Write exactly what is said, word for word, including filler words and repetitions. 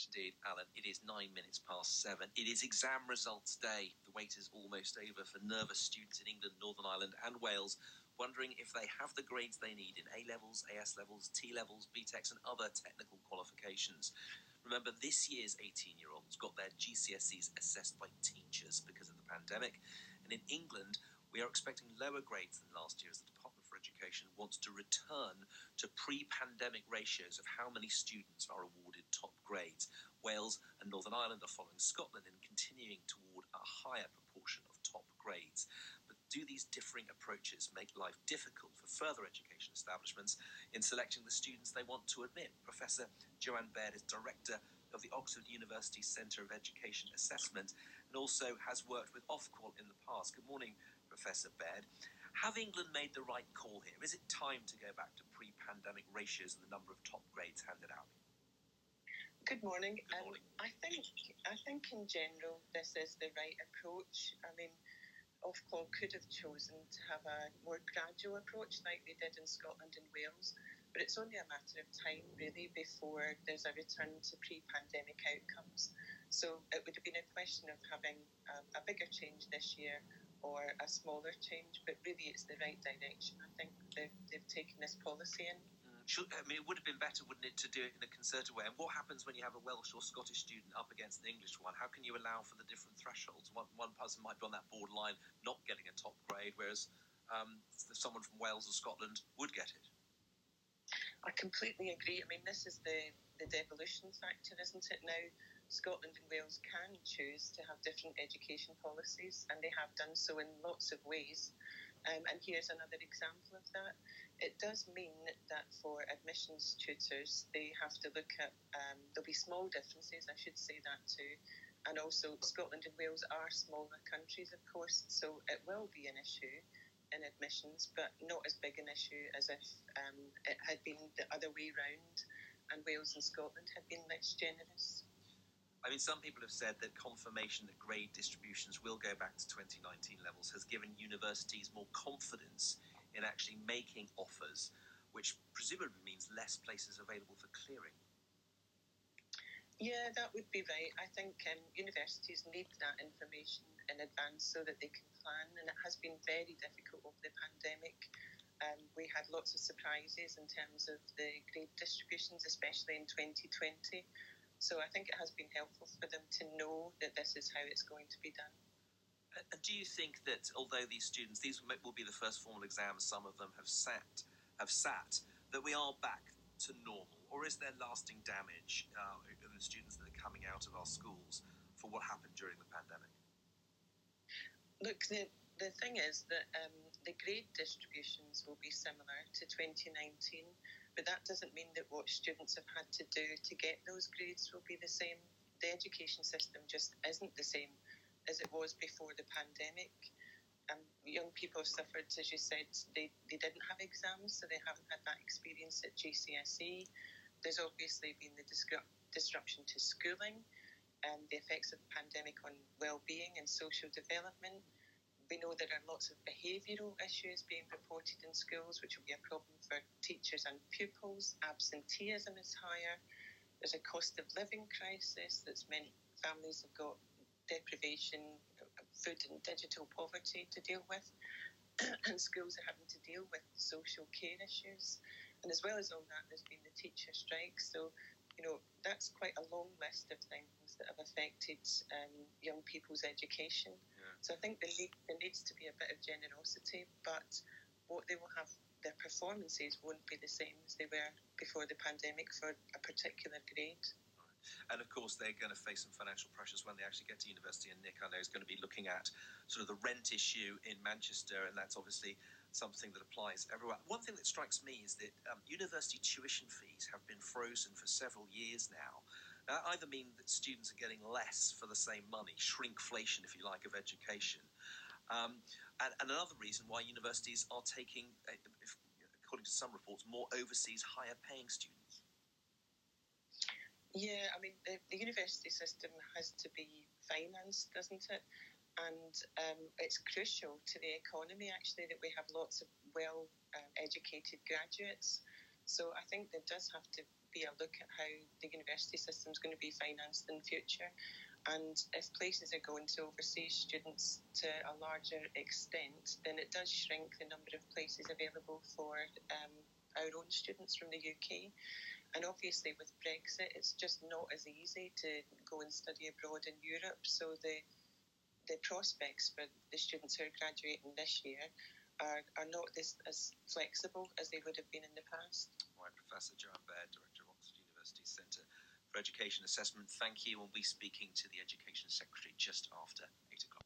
much indeed, Alan. It is nine minutes past seven. It is exam results day. The wait is almost over for nervous students in England, Northern Ireland and Wales, wondering if they have the grades they need in A-levels, A S levels, T-levels, B TECs and other technical qualifications. Remember, this year's eighteen-year-olds got their G C S Es assessed by teachers because of the pandemic. And in England, we are expecting lower grades than last year as the Department for Education wants to return to pre-pandemic ratios of how many students are awarded top grades. Wales and Northern Ireland are following Scotland in continuing toward a higher proportion of top grades. But do these differing approaches make life difficult for further education establishments in selecting the students they want to admit? Professor Joanne Baird is Director of the Oxford University Centre of Education Assessment and also has worked with Ofqual in the past. Good morning, Professor Baird. Have England made the right call here? Is it time to go back to pre-pandemic ratios and the number of top grades handed out? Good morning. Good morning. Um, I think I think in general this is the right approach. I mean, Ofqual could have chosen to have a more gradual approach like they did in Scotland and Wales, but it's only a matter of time really before there's a return to pre-pandemic outcomes. So it would have been a question of having um, a bigger change this year or a smaller change, but really it's the right direction. I think they've, they've taken this policy in. Mm, should, I mean, it would have been better, wouldn't it, to do it in a concerted way? And what happens when you have a Welsh or Scottish student up against an English one? How can you allow for the different thresholds? One, one person might be on that borderline not getting a top grade, whereas um, someone from Wales or Scotland would get it. I completely agree. I mean, this is the, the devolution factor, isn't it? Now, Scotland and Wales can choose to have different education policies, and they have done so in lots of ways. Um, and here's another example of that. It does mean that for admissions tutors, they have to look at, um, there'll be small differences, I should say that too. And also, Scotland and Wales are smaller countries, of course, so it will be an issue in admissions, but not as big an issue as if um, it had been the other way round and Wales and Scotland had been less generous. I mean, some people have said that confirmation that grade distributions will go back to twenty nineteen levels has given universities more confidence in actually making offers, which presumably means less places available for clearing. Yeah, that would be right. I think um, universities need that information in advance so that they can plan, and it has been very difficult over the pandemic. Um, we had lots of surprises in terms of the grade distributions, especially in twenty twenty. So I think it has been helpful for them to know that this is how it's going to be done. And do you think that although these students, these will be the first formal exams some of them have sat, have sat, that we are back to normal? Or is there lasting damage uh, in the students that are coming out of our schools for what happened during the pandemic? Look, the, the thing is that um, the grade distributions will be similar to twenty nineteen, but that doesn't mean that what students have had to do to get those grades will be the same. The education system just isn't the same as it was before the pandemic. Um, young people have suffered, as you said, they, they didn't have exams, so they haven't had that experience at G C S E. There's obviously been the disrupt, disruption to schooling and the effects of the pandemic on well-being and social development. We know there are lots of behavioural issues being reported in schools, which will be a problem for teachers and pupils. Absenteeism is higher. There's a cost of living crisis that's meant families have got deprivation, food and digital poverty to deal with. And schools are having to deal with social care issues. And as well as all that, there's been the teacher strikes. So, you know, that's quite a long list of things that have affected um, young people's education. Yeah. So I think there, need, there needs to be a bit of generosity, but what they will have, their performances won't be the same as they were before the pandemic for a particular grade. And of course, they're going to face some financial pressures when they actually get to university. And Nick, I know, is going to be looking at sort of the rent issue in Manchester, and that's obviously something that applies everywhere. One thing that strikes me is that um, university tuition fees have been frozen for several years now. That either mean that students are getting less for the same money, shrinkflation, if you like, of education. Um, and, and another reason why universities are taking, if, according to some reports, more overseas higher paying students. Yeah, I mean, the, the university system has to be financed, doesn't it? And um, it's crucial to the economy, actually, that we have lots of well-educated um, graduates. So I think there does have to be a look at how the university system is going to be financed in the future. And if places are going to overseas students to a larger extent, then it does shrink the number of places available for um, our own students from the U K. And obviously with Brexit, it's just not as easy to go and study abroad in Europe. So the the prospects for the students who are graduating this year are, are not this, as flexible as they would have been in the past. Right, Professor Joanne Baird, Director of Oxford University Centre for Education Assessment, thank you. We'll be speaking to the Education Secretary just after eight o'clock.